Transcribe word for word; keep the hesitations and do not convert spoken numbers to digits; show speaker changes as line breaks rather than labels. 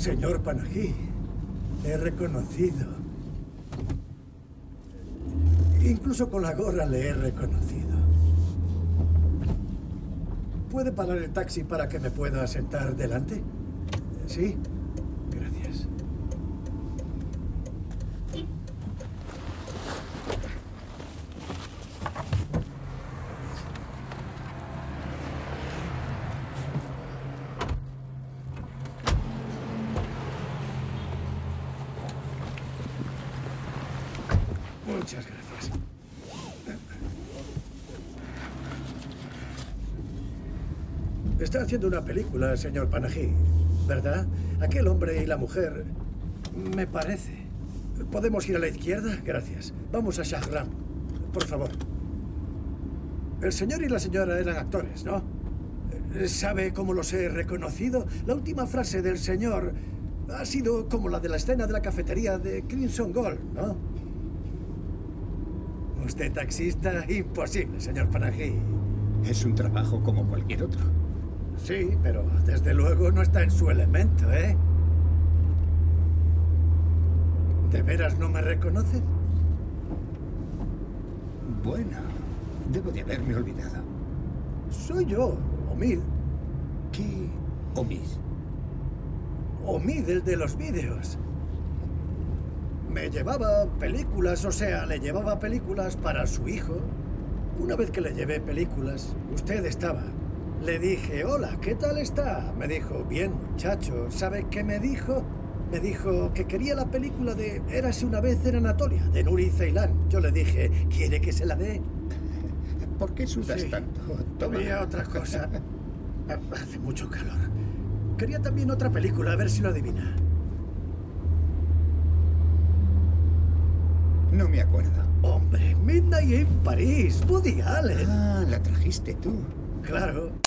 Señor Panahi, he reconocido. Incluso con la gorra le he reconocido. ¿Puede parar el taxi para que me pueda sentar delante? ¿Sí? Gracias. Muchas gracias. Está haciendo una película, señor Panahi, ¿verdad? Aquel hombre y la mujer, me parece. ¿Podemos ir a la izquierda? Gracias. Vamos a Shahram, por favor. El señor y la señora eran actores, ¿no? ¿Sabe cómo los he reconocido? La última frase del señor ha sido como la de la escena de la cafetería de Crimson Gold, ¿no? ¿Usted taxista? Imposible, señor Panahi.
Es un trabajo como cualquier otro.
Sí, pero desde luego no está en su elemento, ¿eh? ¿De veras no me reconocen?
Bueno, debo de haberme olvidado.
Soy yo, Omid.
¿Qué Omid?
Omid, el de los vídeos. Me llevaba películas, o sea, le llevaba películas para su hijo. Una vez que le llevé películas, usted estaba. Le dije, hola, ¿qué tal está? Me dijo, bien, muchacho. ¿Sabe qué me dijo? Me dijo que quería la película de Érase una vez en Anatolia, de Nuri Ceylan. Yo le dije, ¿quiere que se la dé?
¿Por qué sudas
Sí,
tanto?
Había otra cosa. Hace mucho calor. Quería también otra película, a ver si lo adivina.
No me acuerdo.
Hombre, Midnight en París, Woody Allen.
Ah, la trajiste tú.
Claro.